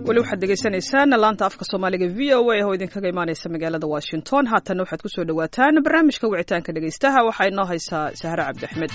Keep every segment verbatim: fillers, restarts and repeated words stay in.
weli waxaad degeysanaysaan laanta afka soomaaliga v o a oo idinkaga imaaneysa magaalada washington. haatanna waxaad ku soo dhawaataan barnaamijka wicitaanka dhegeystaha. waxaa inoo haysaa sahre cabdi axmed.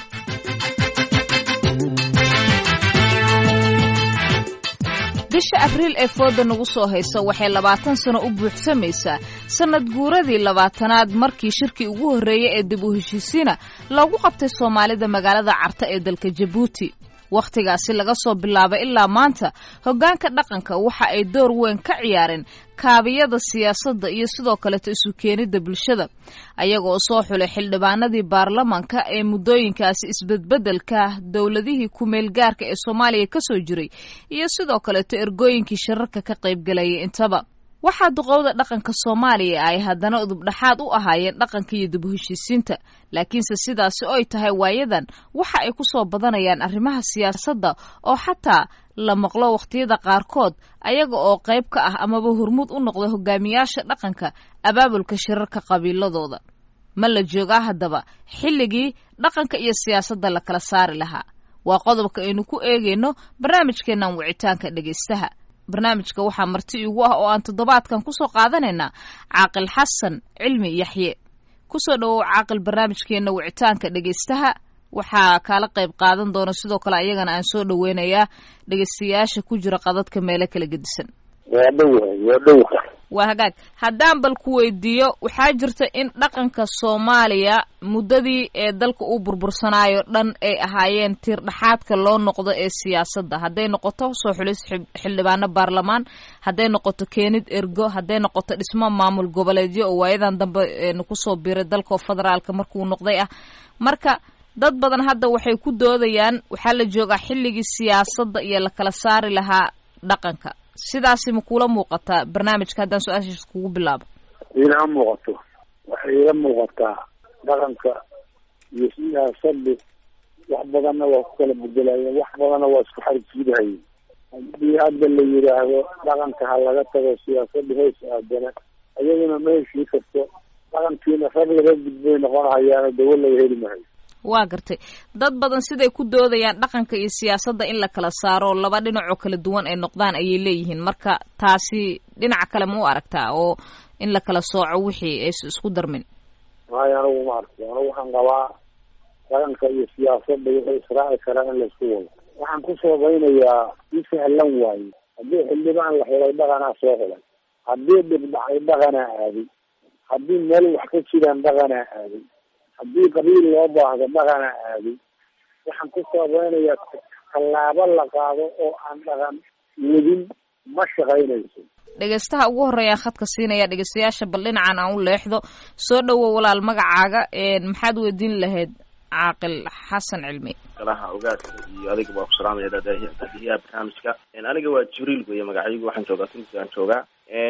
bisha abriil ee fooda nagu soo haysa waxay labaatan sano u buuxsamaysaa sanad guuradii labaatanaad markii shirkii ugu horreeyey ee dib u heshiisiina loogu qabtay soomaalida magaalada carta ee dalka jabuuti. wakhtigaasi laga soo bilaabay ilaa maanta hoggaanka dhaqanka waxa ay door weyn ka ciyaareen kaabiyada siyaasadda iyo sidoo kaleeto isu keenidda bulshada ayagoo soo xulay xildhibaanadii baarlamanka ee muddooyinkaasi isbedbeddelka dowladihii ku-meel gaarka ee soomaaliya ka soo jiray iyo sidoo kaleeto ergooyinkii shirarka ka qaybgalayay intaba. waxaa duqowda dhaqanka soomaaliya ay haddana udubdhaxaad u ahaayeen dhaqanka iyo dib u heshiisiinta, laakiinse sidaasi oy tahay waayadan waxa ay ku soo badanayaan arrimaha siyaasadda oo xataa la maqlo wakhtiyada qaarkood ayaga oo qayb ka ah amaba hormuud u noqda hogaamiyaasha dhaqanka abaabulka shirarka qabiiladooda. ma la joogaa haddaba xilligii dhaqanka iyo siyaasadda la kala saari lahaa? waa qodobka aynu ku eegayno barnaamijkeennan wicitaanka dhegaystaha. barnaamijka waxaa marti igu ah oo aan toddobaadkan ku soo qaadanaynaa caaqil xasan cilmi yaxye. ku soo dhowow caaqil barnaamijkeenna wicitaanka dhegaystaha. waxaa kaala qayb qaadan doona sidoo kale ayagana aan soo dhoweynayaa dhegaystayaasha ku jira qadadka meelo kala gedisan. waa dhowahay waa dhowaha waa hagaag. haddaan bal ku weydiiyo, waxaa jirta in dhaqanka soomaaliya muddadii ee dalka uu burbursanaayo dhan ay ahaayeen tiir dhaxaadka loo noqdo ee siyaasadda, hadday noqoto soo xulis xildhibaano baarlamaan, hadday noqoto keenid ergo, hadday noqoto dhismo maamul goboleedyo oo waayadan dambe kusoo biiray dalka federaalka markuu noqday ah. marka dad badan hadda waxay ku doodayaan waxaa la joogaa xilligii siyaasadda iyo la kala saari lahaa dhaqanka. sidaasi ma kula muuqataa barnaamijka haddaan su-aashiis kugu bilaabo? iila muuqato, waxay iila muuqataa dhaqanka iyo siyaasaddu wax badanna waa ku kala bedelayeen, wax badanna waa isku xarjiidahayeen. haddii hadda la yidhaahdo dhaqanka ha laga tago siyaasadda hoos aadana ayaduna ma heshii karto, dhaqankiina rag laga gudbay noqonahayaana dawo laga heli mahayo. waa gartay. dad badan siday ku doodayaan dhaqanka iyo siyaasadda in la kala saaro laba dhinacoo kala duwan ay noqdaan ayay leeyihiin. marka taasi dhinaca kale ma u aragtaa oo in la kala sooco wixii aysa isku darmin? maayo anigu ma arko. anigu waxaan qabaa dhaqanka iyo siyaasadda waxay israaci karaan in laisku wado. waxaan ku soobaynayaa si sahlan waaye. haddii xildhibaan la xilay dhaqanaa soo xilay, haddii dhibdhacay dhaqanaa aaday, haddii meel wax ka jiraan dhaqanaa aaday, haddii qabiil loo baahdo dhaqana aaday. waxaan ku saabeynayaa tallaabo la qaado oo aan dhaqan wadin ma shaqaynayso. dhegaystaha ugu horreeyaa khadka siinaya dhegaystayaasha, bal dhinacan aan u leexdo. soo dhowow walaal, magacaaga maxaad weydiin lahayd caaqil xasan cilmi? golaha ogaadka iyo adiga waa ku salaamaya daadiyaha barnaamijka. aniga waa jibriil weeye magacaygu, waxaan joogaa tunisia aan joogaa.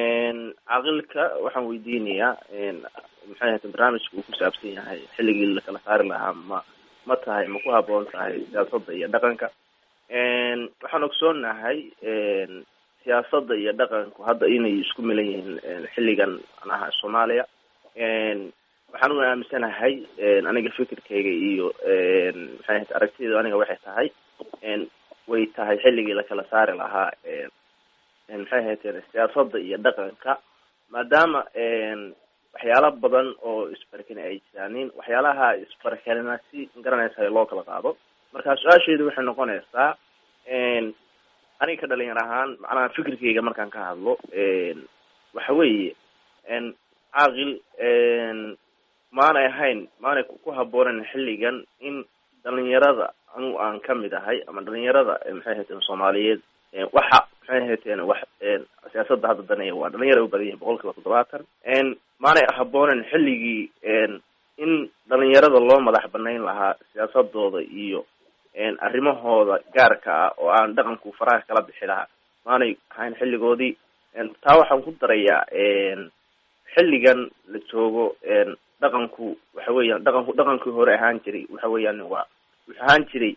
caaqilka waxaan weydiinayaa maxay ahayd barnaamijka uu ku saabsan yahay xilligii la kala saari lahaa ma ma tahay ma ku haboon tahay siyaasadda iyo dhaqanka? waxaan ogsoonahay siyaasadda iyo dhaqanku hadda inay isku milan yihiin xilligan aan ahaa soomaaliya. waxaan u aaminsanahay aniga fikirkayga iyo maxay ahayd aragtiyadu aniga waxay tahay way tahay xilligii la kala saari lahaa maxay ahayd siyaasadda iyo dhaqanka, maadaama waxyaala badan oo isbarkani ay jiraanin. waxyaalaha isbarkanina si garanaysa loo kala qaado. marka su-aasheedu waxay noqonaysaa aniga ka dhalinyar ahaan macnaha fikirkayga markaan ka hadlo waxa weeye caaqil maanay ahayn maanay ku haboonan xilligan in dhalinyarada anu aan kamid ahay ama dhalinyarada maxay ahayd soomaaliyeed waxa maxay ahayd wax siyaasadda hadda danaya waa dhalinyaro u badan yahay boqol kiiba toddobaatan. maanay haboonan xilligii in dhalinyarada loo madax banayn lahaa siyaasadooda iyo arrimahooda gaarka ah oo aan dhaqanku faraha kala bixi lahaa. maanay ahayn xilligoodii. taa waxaan ku darayaa xilligan la joogo dhaqanku waxa weeyaan dhaqanku dhaqankii hore ahaan jiray waxa weeyaan waa wuxuu ahaan jiray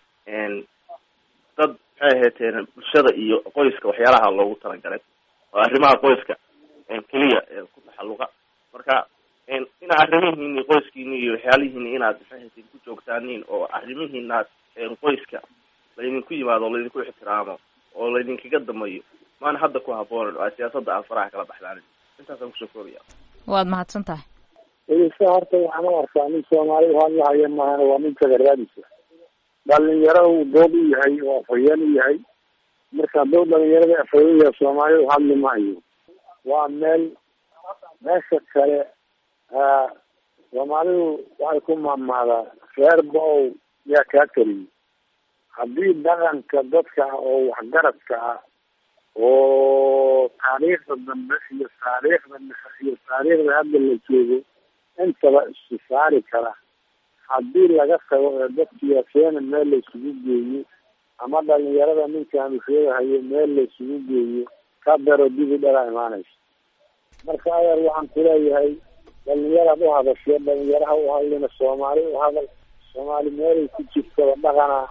dad maxay ahayd bulshada iyo qoyska waxyaalaha loogu talagalay oo arrimaha qoyska keliya ku taxalluqa. marka ina arrimihiini qoyskiini iyo waxyaalihiini inaad maxay ahayd ku joogtaaniin oo arrimihiinaad qoyska laydinku yimaado oo laydinku ixtiraamo oo laydinkaga damayo maana hadda ku haboonan oo siyaasadda aan faraha kala baxdaanin intaasaan kusoo koobaya. waad mahadsan tahay. dhegeysta horta waxaan u arkaa nin soomaali hadlahaya maahana waa nin tagaraadisa. dhalinyaro uu dood u yahay oo afhayeen u yahay, marka dood dhalinyarada afhayeen yahay soomaalidu hadli maayo. waa meel meesha kale soomaalidu waxay ku maamaadaa reer ba-ow yaa kaa keliyay. haddii dhaqanka dadka oo waxgaradka ah oo taariikhda dambe iyo taariikhda iyo taariikhda hadda la joogo intaba isu saari kara, haddii laga tago ee dadkiya keena meel la isugu geeyo ama dhalinyarada ninkaan sheegahayo meel la isugu geeyo ka daro dibi dhalaa imaanaysa. marka adeer waxaan kuleeyahay dhalinyaraad u hadashe dhalinyaraha u hadlina soomaali u hadal. soomaali meelay ku jirtaba dhaqanaa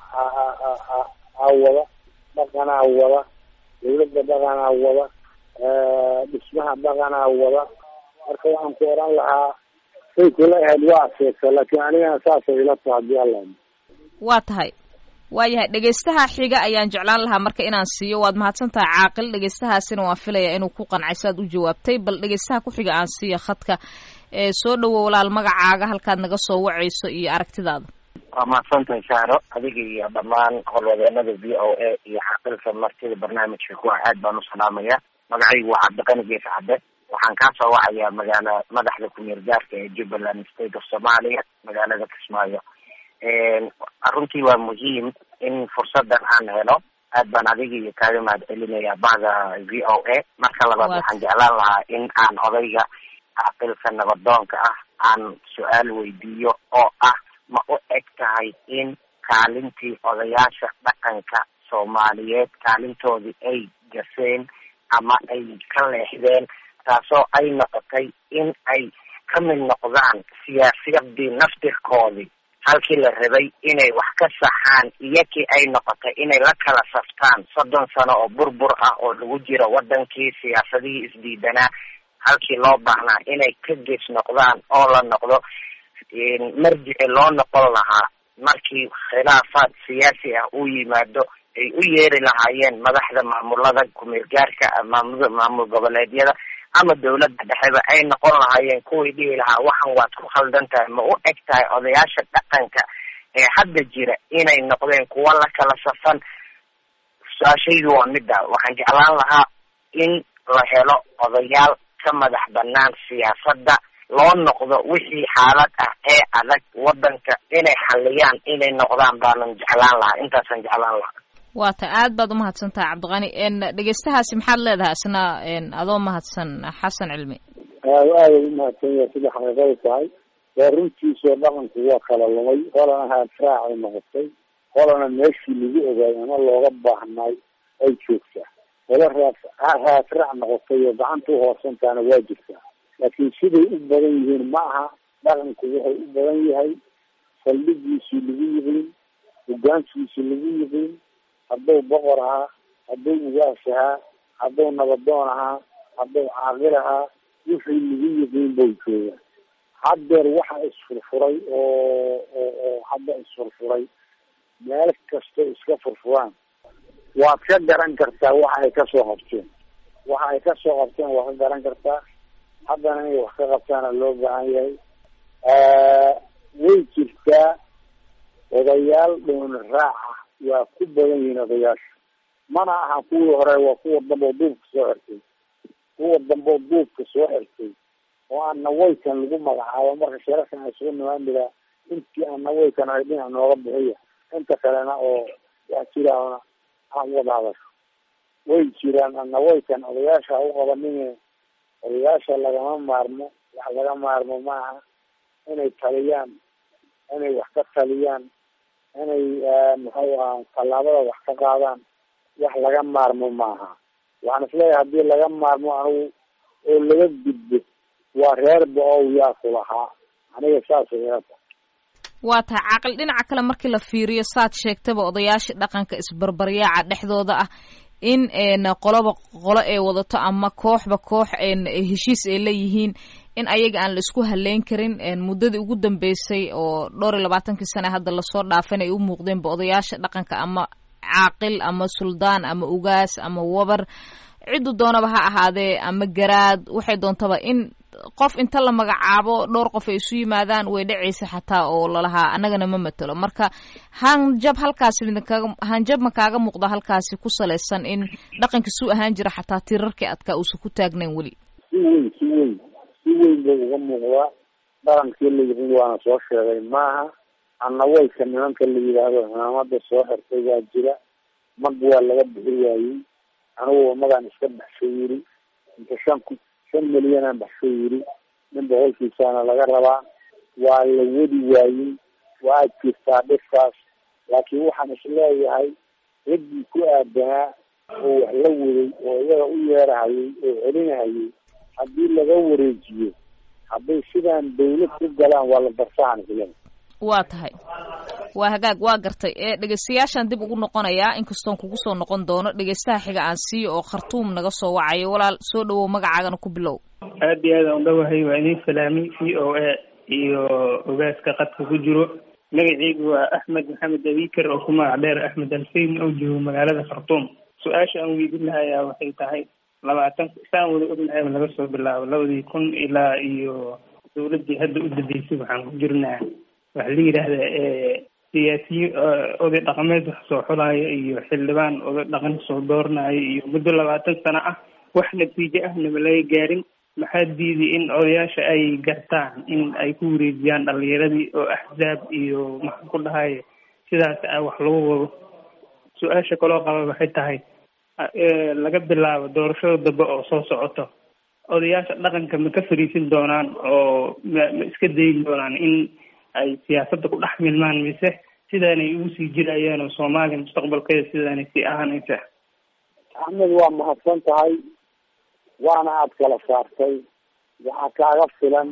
wada dhaqanaa wada dawladda dhaqanaa wada dhismaha dhaqanaa wada. marka waxaan ku oran lahaa say kula ahayd waa sheegta, laakiin anigana saasay ila taha hadii alla. waa tahay waayahay dhegeystaha xiga ayaan jeclaan lahaa marka inaan siiyo. waad mahadsan tahay caaqil. dhegeystahaasina waan filayaa inuu ku qancay saad u jawaabtay. bal dhegeystaha ku xiga aan siiyo khadka. ee soo dhawow walaal, magacaaga, halkaad naga soo wacayso iyo aragtidaada. waa mahadsantahay Saaro, adiga iyo dhammaan howlwadeenada v o a iyo caaqilka martida barnaamijka kuwa aad baan u salaamaya. magacaygu waa Cabdiqani Gees Cadde, waxaan kaa soo wacayaa magaala madaxda ku-meel gaarka ee Jubbaland State of Somalia, magaalada Kismaayo. runtii waa muhiim in fursadan aan helo. aad baan adiga iyo kaaga mahad celinayaa bahda v o a. marka labaad waxaan jeclaan lahaa in aan odayga caaqilka nabadoonka ah aan su-aal weydiiyo oo ah, ma u eg tahay in kaalintii odayaasha dhaqanka Soomaaliyeed kaalintoodii ay gaseen ama ay ka leexdeen, taasoo ay noqotay in ay ka mid noqdaan siyaasiyadii naftirkoodii halkii la rabay inay wax ka saxaan, iyakii ay noqotay inay la kala saftaan soddon sano oo burbur ah oo lagu jiro wadankii, siyaasadihii isdiidanaa, halkii loo baahnaa inay ka gees noqdaan oo la noqdo marjici loo noqon lahaa markii khilaafaad siyaasi ah uu yimaado, ay u yeeri lahaayeen madaxda maamulada ku-meel gaarka maamul maamul goboleedyada ama dawladda dhexeba, ay noqon lahaayeen kuwii dhihi lahaa waxan waad ku khaldan tahay. ma u eg tahay odayaasha dhaqanka ee hadda jira inay noqdeen kuwa la kala safan? su-aashaydu waa midda. waxaan jeclaan lahaa in la helo odayaal ka madax banaan siyaasadda, loo noqdo wixii xaalad ah ee adag wadanka inay xaliyaan inay noqdaan baanan jeclaan lahaa. intaasaan jeclaan lahaa. waa ta aad baad umahadsantahay Cabdiqani. n dhegeystahaasi maxaad leedahay isna adoo mahadsan xasan cilmi? aad aad umahadsan yahay, sida xaqiiqada tahay. waa runtiisoo dhaqanku waa kala lumay. qolana haafraacay noqotay, qolana meeshii lagu ogaay ama looga baahnay ay joogtaa. qola haafraac noqotay oo gacanta uhoosantaana waa jirtaa. laakiin siday u badan yihiin ma aha. dhaqanku wuxuu u badan yahay saldhigiisii lagu yiqiin, hogaankiisii lagu yiqiin, hadduu boqor ahaa, hadduu ugaas ahaa, hadduu nabadoon ahaa, hadduu caaqil ahaa, wixii lagu yiqiin bau jooga. haddeer waxa isfurfuray oo oo hadda isfurfuray meel kastoo iska furfuraan waad ka garan kartaa waxa ay kasoo qabteen. waxa ay kasoo qabteen waa ka garan kartaa. haddana inay wax ka qabtaana loo baahan yahay. way jirtaa odayaal dhoon raaca waa ku badan yihiin odayaasha. mana aha kuwii hore, waa kuwa damboo duubka soo xirtay. kuwa damboo duubka soo xirtay oo aan nawaykan lagu magacaabo. marka sharafkan ay sugu nimaandiraa intii aan nawaykan ay dhinac nooga bixiya, inta kalena oo wax jiraana aan wada hadasho. way jiraan aan nawaykan odayaasha u qabanin. odayaasha lagama maarmo. wax laga maarmo maaha inay taliyaan, inay wax ka taliyaan, inay muxuu aha tallaabada wax ka qaadaan. wax laga maarmo maaha. waxaan isleeyahay haddii laga maarmo anigu oo laga gudbo waa reer ba-ow yaa ku lahaa. aniga saasay ila tahay. waa tahay caaqil. dhinaca kale markii la fiiriyo saad sheegtaba odayaasha dhaqanka isbarbaryaaca dhexdooda ah in qoloba qolo ay wadato ama kooxba koox heshiis ay leeyihiin, in ayaga aan la isku haleyn karin. muddadii ugu dambeysay oo dhowr iyo labaatankii sane hadda lasoo dhaafan ay u muuqdeenba odayaasha dhaqanka ama caaqil ama suldaan ama ugaas ama wabar ciddu doonaba ha ahaadee ama garaad waxay doontaba in qof inta la magacaabo dhowr qof ay isu yimaadaan way dhacaysa xataa oo lalahaa annagana ma matelo marka hanjab halkaasi idinkaga hanjab ma kaaga muuqda halkaasi ku salaysan in dhaqanka suu ahaan jira xataa tirarkii adkaa uusan ku taagnayn weli si weyn si weyn si weyn buu uga muuqdaa dhaqankii la yidhi waana soo sheegay maaha annawayka nimanka la yidhaahdo cimaamada soo xirtay waa jira mag waa laga bixi waayey anigu magaan iska baxshay yiri inta shan ku shan milyanaan baxshay yiri nin boqolkiisaana laga rabaa waa la wadi waayey waa jirtaa dhiskaas laakiin waxaan isleeyahay ciddii ku aadanaa oo wax la waday oo iyaga u yeerahayay oo celinahayay haddii laga wareejiyo hadday sidaan dawlad ku galaan waa la darsahan isleeyahay waa tahay waa hagaag waa gartay ee dhegeystayaashaan dib ugu noqonayaa inkastoon kugu soo noqon doono dhegeystaha xiga aan siiyo oo khartuum naga soo wacayo walaal soo dhawow magacaagana ku bilow aad iyo aad aan udhawahay waa idin salaamay v o a iyo ogaaska qadka ku jiro magacaygu waa axmed maxamed abiikar oo ku magac dheer axmed alfayn oo joogo magaalada khartuum su-aasha aan weydiin lahayaa waxay tahay labaatan saan wada ognahay laga soo bilaabo labadii kun ilaa iyo dawladdii hadda u dambeysay waxaan ku jirnaa waxaa la yidhaahdaa siyaasiyiin oday dhaqameed wax soo xulaayo iyo xildhibaan oday dhaqan soo dooranayo iyo muddo labaatan sano ah wax natiijo ahnaba laga gaarin maxaa diiday in odayaasha ay gartaan in ay ku wareejiyaan dhalinyaradii oo axzaab iyo maxaan ku dhahay sidaas a wax lagu wado su-aasha kaloo qaba waxay tahay laga bilaabo doorashada dambe oo soo socoto odayaasha dhaqanka ma ka fariisin doonaan oo ma ma iska dayin doonaan in ay siyaasadda ku dhex milmaan mise sidaanay ugu sii jirayaan oo soomaaliya mustaqbalkeeda sidaanay sii ahaanaysa axmed waa mahadsan tahay waana aada kala saartay waxaa kaaga filan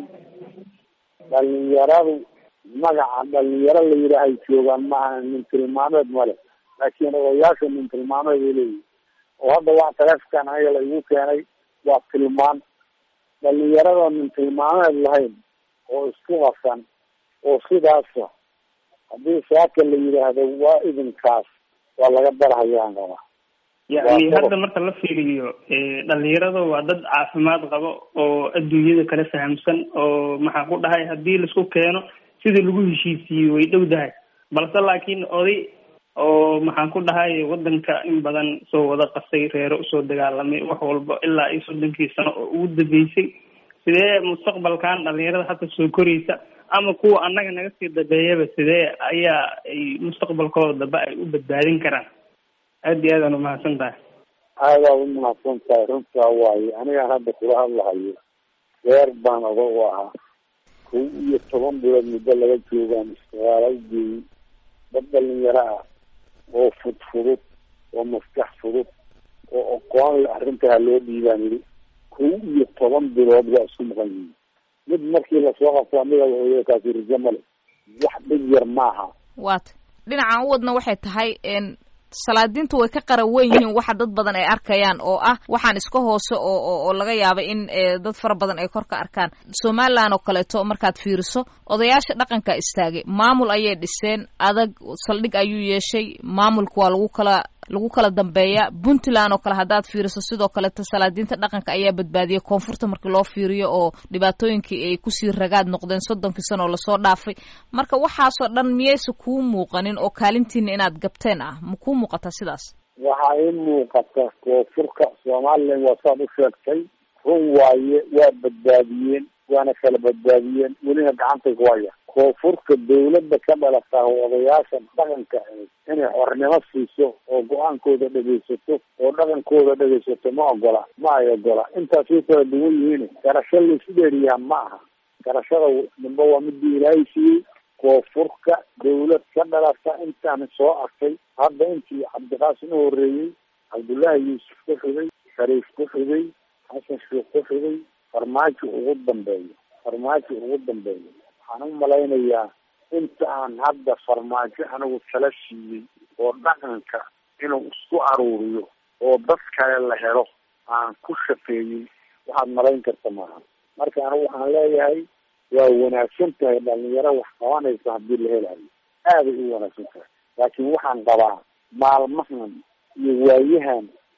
dhalinyaradu magaca dhalinyaro la yidhaahay joogaan maaha nin tilmaameed male laakiin odayaasha nin tilmaameed ay leeyihin oo hadda waa taleefkan aniga la igu keenay waa tilmaan dhalinyarada nin tilmaameed lahayn oo isku qasan oo sidaasa haddii saaka la yidhaahdo waa idinkaas waa laga darhayaan qaba yani hadda marka la fiiriyo dhalinyarada waa dad caafimaad qabo oo adduunyada kala fahamsan oo maxaa ku dhahay haddii laisku keeno sidii lagu heshiisiiyey way dhow dahay balse laakiin oday oo maxaan ku dhahay wadanka in badan soo wada qasay reero usoo dagaalamay wax walba ilaa iyo soddonkii sano oo ugu dambeysay sidee mustaqbalkan dhalinyarada hadda soo koraysa ama kuwa annaga naga sii dambeeyaba sidee ayaa ay mustaqbalkooda dambe ay u badbaadin karaan aad iyo aadaan umahadsan tahay aadaad umahadsan tahay runtaa waaye anigaan hadda kula hadlahayo reer baan oga u ahaa kow iyo toban bilood muddo laga joogaan istiqaala ugeeyey dad dhalinyaro ah oo fudfudud oo maskax fudud oo aqoon le arrintaa loo dhiibaan yidhi kow iyo toban bilood waa isku maqan yihiin mid markii lasoo qabto amiga wuxuu kaasi rijo male wax dhib yar maaha waata dhinacan u wadna waxay tahay salaadiintu way ka qara weyn yihiin waxa dad badan ay arkayaan oo ah waxaan iska hoose oo oo laga yaaba in dad fara badan ay kor ka arkaan somaliland oo kaleeto markaad fiiriso odayaasha dhaqanka istaagay maamul ayay dhiseen adag saldhig ayuu yeeshay maamulka waa lagu kala lagu kala dambeeya puntland oo kale haddaad fiiriso sidoo kaleeto salaadiinta dhaqanka ayaa badbaadiyay koonfurta markii loo fiiriyo oo dhibaatooyinkii ay kusii ragaad noqdeen soddonkii sano oo lasoo dhaafay marka waxaasoo dhan miyaysa kuu muuqanin oo kaalintiina inaad gabteen ah ma kuu muuqata sidaas waxaa ii muuqata koonfurka somaliland waa saad u sheegtay run waaye waa badbaadiyeen waana kala badbaadiyeen welina gacantay ku haya koonfurka dawladda ka dhalata oo odayaasha dhaqanka inay xornimo siiso oo go-aankooda dhegaysato oo dhaqankooda dhegaysato ma ogola ma ay ogola intaas way kala duwan yihiin garasho laysu dheeriyaa ma aha garashada dambe waa midii ilaahay siiyey koonfurka dawlad ka dhalata intaan soo arkay hadda intii cabdiqaasim u horeeyey cabdullaahi yuusuf ku xigay shariif ku xigay xasan sheekh ku xigay farmaajo ugu dambeeyo farmaajo ugu dambeeyo waxaan u malaynayaa inta aan hadda farmaajo anigu tala siiyey oo dhaqanka inuu isku aruuriyo oo dad kale la helo aan ku shaqeeyey waxaad malayn karta maaha marka anigu waxaan leeyahay waa wanaagsan tahay dhalinyaro wax qabanaysa haddii la helayo aaday u wanaagsan tahay laakiin waxaan qabaa maalmahan iyo waayahan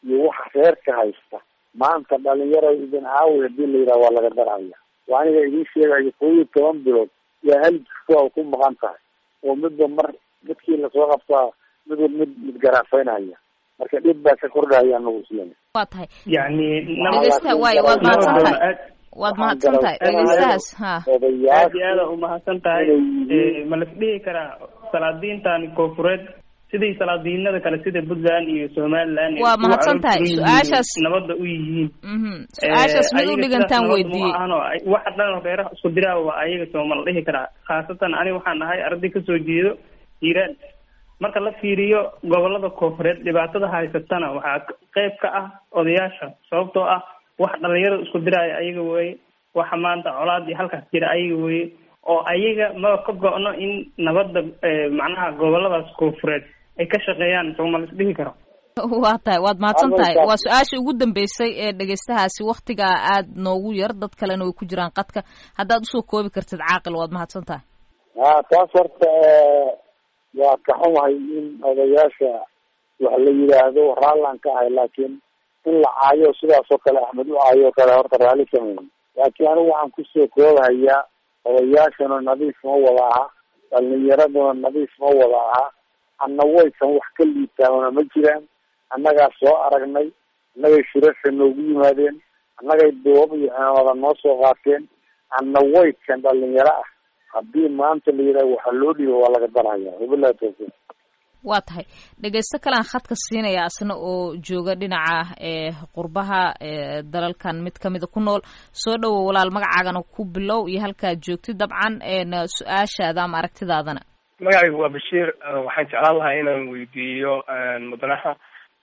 iyo waxa reerka haysta maanta dhalinyaro idin caawi hadii la yidhaha waa laga daraya. waa aniga idiin sheegayo kow iyo toban bilood yaa hal jifo ku maqan tahay oo midba mar dadkii lasoo qabtaa midba mid mid garaafaynaya. marka dhib baa ka kordhaya anagu isleena. waa tahay yani dhegeysta waay waad mahadsantahay waad mahadsantahay dhegeystahaas ha aad iyo aada umahadsan tahay. ma la dhihi karaa salaadiintan koonfureed sidii salaadiinada kale sida Puntland iyo Somaliland waa mahadsan tahay su-aashaas nabadda u yihiin su-aashaas mid u dhigantaan weydiiyey waxa dhan reeraha isku diraa waa ayaga soo ma la dhihi karaa. khaasatan ani waxaan ahay arday kasoo jeedo Hiiraan. marka la fiiriyo gobolada koonfureed dhibaatada haysatana waxaa qayb ka ah odayaasha sababtoo ah wax dhalinyarada isku diraya ayaga weeye waxa maanta colaadii halkaas jira ayaga weeye oo ayaga ma ka go-no in nabadda macnaha goboladaas koonfureed ay ka shaqeeyaan soo ma la isdhihi karo. waa tahay waad mahadsan tahay. waa su-aashii ugu dambeysay ee dhegeystahaasi waktigaa aada noogu yar dad kalena way ku jiraan qadka haddaad usoo koobi kartid caaqil waad mahadsan tahay. ha taas horta waa ka xumahay in odayaasha wax la yidhaahdo raallaan ka ahay laakiin in la caayo sidaas oo kale axmed u caayo o kale horta raalli kama laakiin anigu waxaan kusoo koobahayaa odayaashana nadiif ma wada aha dhalinyaraduna nadiif ma wada aha anna waysan wax ka liitaana ma jiraan. annagaa soo aragnay annagay shirarka noogu yimaadeen annagay doob iyo cimaamada noo soo qaateen anna waykan dhalinyaro ah haddii maanta la yidhaha waxaa loo dhiibo waa laga daraya. wabillahi tawfiiq. waa tahay dhegeysto kalean khadka siinaya asna oo jooga dhinaca ee qurbaha ee dalalkan mid kamida ku nool. soo dhawow walaal magacaagana ku bilow iyo halkaad joogtid dabcan su-aashaada ama aragtidaadana. magacaygu waa Bashiir. waxaan jeclaan lahaa inaan weydiiyo mudanaha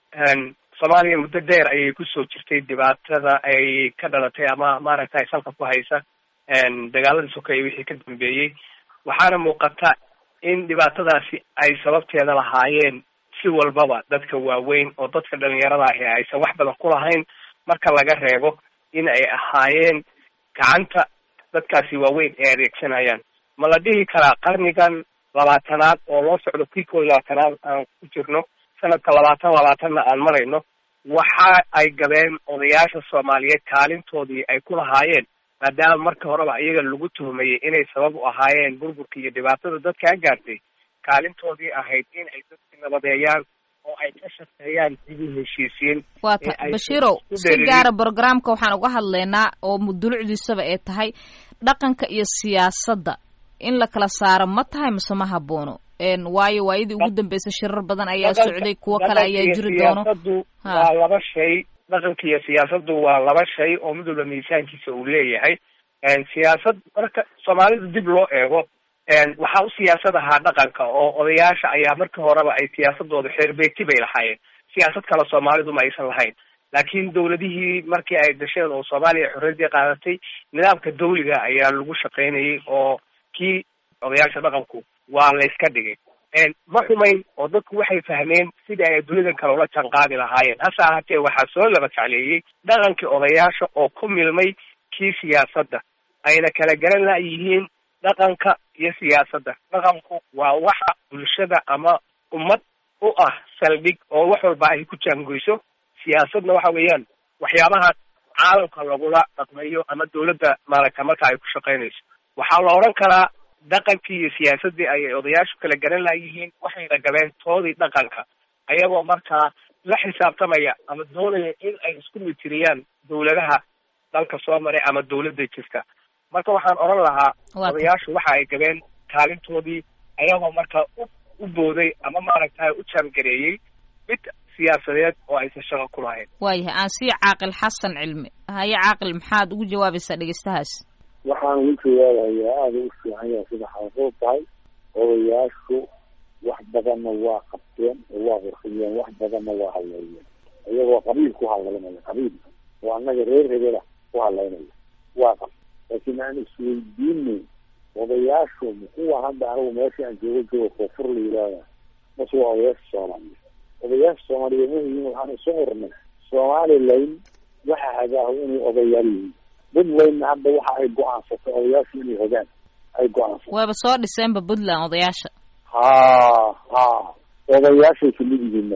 Soomaaliya muddo dheer ayay kusoo jirtay dhibaatada ay ka dhalatay ama maaragtay salka ku haysa dagaaladii sokeeye wixii ka dambeeyey. waxaana muuqata in dhibaatadaasi ay sababteeda lahaayeen si walbaba dadka waaweyn oo dadka dhalinyarada ahi aysan wax badan ku lahayn marka laga reebo in ay ahaayeen gacanta dadkaasi waaweyn ay adeegsanayaan. ma la dhihi karaa qarnigan labaatanaad oo loo socdo kii koo iyo labaatanaad aan ku jirno sanadka labaatan labaatanna aan marayno waxa ay gabeen odayaasha Soomaaliyeed kaalintoodii ay ku lahaayeen maadaama marka horeba iyaga lagu tuhmayay inay sabab u ahaayeen burburka iyo dhibaatada dadkaa gaartay kaalintoodii ahayd in ay dadka nabadeeyaan oo ay ka shaqeeyaan sidii heshiisiin. waa ta Bashiirow si gaara programka waxaan uga hadlaynaa oo mudulucdiisaba ee tahay dhaqanka iyo siyaasadda in la kala saaro ma tahay mise ma haboono. waayo waayadii ugu dambeysay shirar badan ayaa socday kuwo kale ayaa jiri doono. waa laba shay. dhaqanka iyo siyaasaddu waa laba shay oo mid walba miisaankiisa uu leeyahay. siyaasad marka Soomaalida dib loo eego waxaa u siyaasad ahaa dhaqanka oo odayaasha ayaa marka horeba ay siyaasadooda xeerbeegti bay lahaayeen. siyaasad kale Soomaalidu ma aysan lahayn laakiin dawladihii markii ay dasheen oo Soomaaliya xorriyadii qaadatay nidaamka dawliga ayaa lagu shaqaynayay oo kii odayaasha dhaqanku waa la iska dhigay. ma xumayn oo dadku waxay fahmeen sidii ay dunidan kale ula janqaadi lahaayeen. hase ahaatee waxaa soo laba jecleeyey dhaqankii odayaasha oo ku milmay kii siyaasadda ayna kala garan layihiin dhaqanka iyo siyaasadda. dhaqanku waa waxa bulshada ama ummad u ah saldhig oo wax walba ay ku jaangoyso. siyaasadna waxa weeyaan waxyaabaha caalamka lagula dhaqmayo ama dawladda maaragta marka ay ku shaqaynayso. waxaa la odhan karaa dhaqankii iyo siyaasaddii ayay odayaashu kala garan layihiin waxayna gabeen toodii dhaqanka ayagoo markaa la xisaabtamaya ama doonaya in ay isku mitiriyaan dawladaha dalka soo maray ama dawladda jirta. marka waxaan odhan lahaa odayaashu waxa ay gabeen kaalintoodii ayagoo markaa u u booday ama maaragtay u jaangareeyey mid siyaasadeed oo aysan shaqo ku lahayn. waayahay aan sii caaqil xasan cilmi. haye caaqil maxaad ugu jawaabaysaa dhegeystahaas? waxaan ugu jawaabayaa aada u fiican yahay sida xaqiiq tahay odayaashu wax badanna waa qabteen oo waa qurxiyeen wax badanna waa haleeyeen iyagoo qabiil ku hadlaynaya qabiil oo annaga reer hebela ku hadlaynaya waa qab laakiin aan isweydiinay odayaashu muxuu hadda anigu meesha aan joogo joogo koonfur la yidhaahda mas waa odayaasha Soomaaliyeed. odayaasha Soomaaliyeed muhiim waxaan isu hurnay Somaliland waxa hagaahu inay odayaal yihiin. Puntland hadda waxa ay go'aansatay odayaashu inay hogaan ay go'aansatay. waaba soo dhiseenba Puntland odayaasha. ha ha odayaasha kamid yihiin.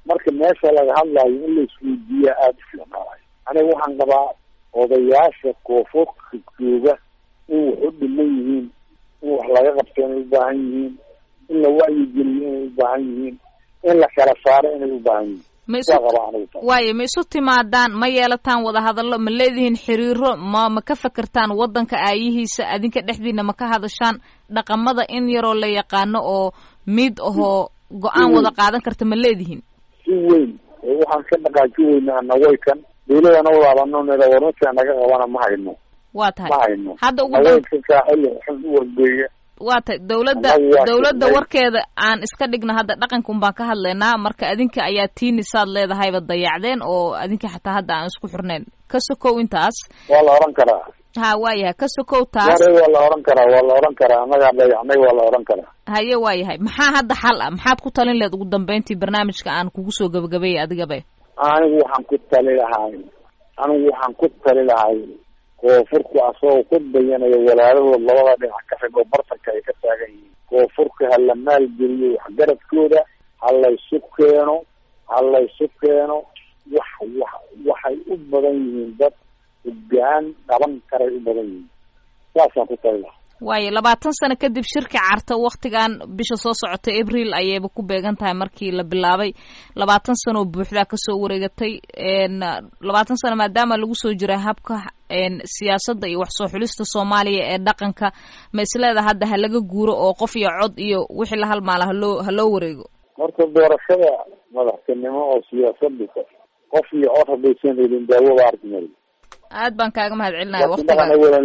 marka meesha laga hadlayo in la isweydiiya aada u fiicnaanayo aniga waxaan qabaa odayaasha koonfurka jooga in wax u dhiman yihiin in wax laga qabto inay u baahan yihiin in la wacyigeliyo inay u baahan yihiin in la kala saaro inay u baahan yihiin waayo ma isu timaadaan ma yeelataan wada hadallo ma leedihiin xiriiro ma ma ka fekertaan waddanka aayihiisa adinka dhexdiina ma ka hadashaan dhaqamada in yaroo la yaqaano oo mid ahoo go-aan wada qaadan karta ma leedihiin si weyn waxaan ka dhaqaaji weynaa nawaykan dawladana wadaalaanoneda warmarkaa naga qabana ma hayno waa tahay ma hayno hadda ugu nawaykan kaaxili xun u wargeeya waa tahay dawladda dawladda warkeeda aan iska dhigno hadda dhaqanka un baan ka hadlaynaa marka adinka ayaa tiinisaad leedahayba dayacdeen oo adinka xataa hadda aan isku xirnayn ka sokow intaas waa la oran karaa ha waayahay ka sokow taas waa la oran karaa waa la oran karaa annagaa dayacnay waa la oran karaa haye waayahay maxaa hadda xal ah maxaad ku talin leed ugu dambeyntii barnaamijka aan kugu soo gabagabeeyay adigabe anigu waxaan ku tali lahay anigu waxaan ku tali lahay koonfurku asagoo ku dayanayo walaalahood labada dhinac ka xig oo bartanka ay ka taagan yihiin koonfurka ha la maalgeliyo waxgaradkooda ha laysu keeno ha laysu keeno wax wax waxay u badan yihiin dad hoggaan qaban karay u badan yihiin saasaan ku tali lahaa waayo labaatan sano kadib shirka carta waktigan bisha soo socota abril ayayba ku beegan tahay markii la bilaabay labaatan sano oo buuxdaa kasoo wareegatay labaatan sano maadaama lagu soo jiray habka siyaasadda iyo wax soo xulista soomaaliya ee dhaqanka ma isleeda hadda ha laga guuro oo qof iyo cod iyo wixii la halmaala haloo haloo wareego horta doorashada madaxtinimo oo siyaasada qof iyo cod haddaysan helin daawada arkimal aad baan kaaga mahad celinaya waqtiga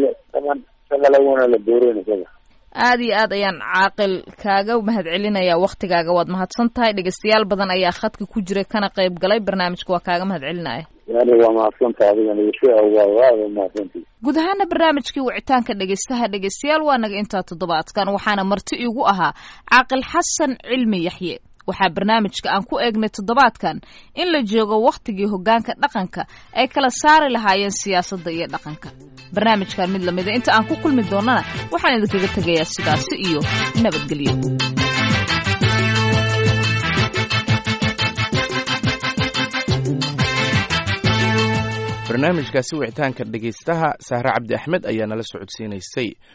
aad iyo aad ayaan caaqil kaaga mahad celinayaa waktigaaga waad mahadsan tahay dhegeystayaal badan ayaa khadka ku jira kana qayb galay barnaamijka waa kaaga mahad celinaya waa mahadsantaha adigana mahadsanti guud ahaana barnaamijkii wicitaanka dhegeystaha dhegeystayaal waa naga intaa toddobaadkan waxaana marti igu ahaa caaqil xasan cilmi yaxye waxaa barnaamijka aan ku eegnay toddobaadkan in la joogo wakhtigii hoggaanka dhaqanka ay kala saari lahaayeen siyaasadda iyo dhaqanka barnaamijkan mid lamida inta aan ku kulmi doonana waxaan idinkaga tegayaa sidaasi iyo nabadgelyo barnaamijkaasi wicitaanka dhegaystaha sahre cabdi axmed ayaa nala socodsiinaysay